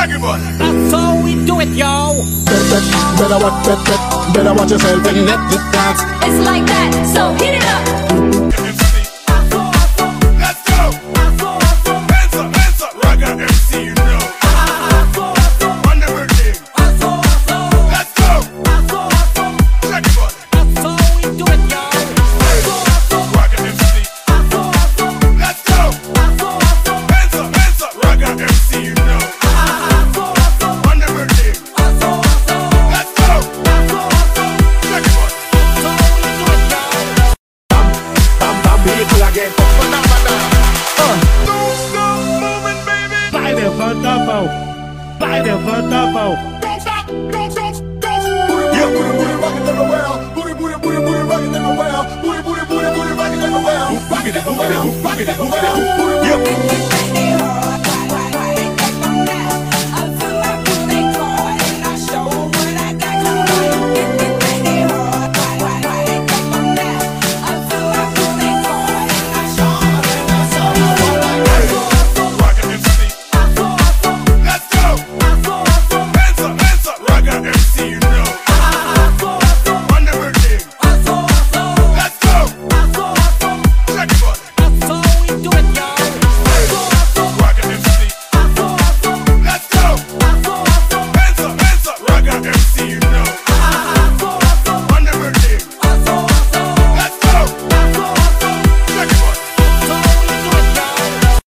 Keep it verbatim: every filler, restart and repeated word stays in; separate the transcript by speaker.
Speaker 1: That's how we do it, yo.
Speaker 2: Better watch, better, better watch yourself and let the dance.
Speaker 3: It's like that, so hit it up.
Speaker 4: Let's go. Hands up, hands up. Ragga M C, you know. On the birthday. Let's go. Check it out.
Speaker 1: That's how we do it, yo.
Speaker 4: Ragga M C. Let's go. Hands up, hands up. Ragga M C, you know. On the birthday. Let's go. Check it out.
Speaker 2: Bam, bam, people again.
Speaker 4: Don't stop moving, baby.
Speaker 5: Vai, levanta a mão. Vai, levanta a mão.
Speaker 4: Don't stop, don't, don't, don't. Yeah, booty, booty, rockin' everywhere. Booty, booty, booty, booty, rockin' everywhere. Booty, booty, booty, booty, rockin' everywhere. Rock it everywhere, rock it everywhere. Yeah.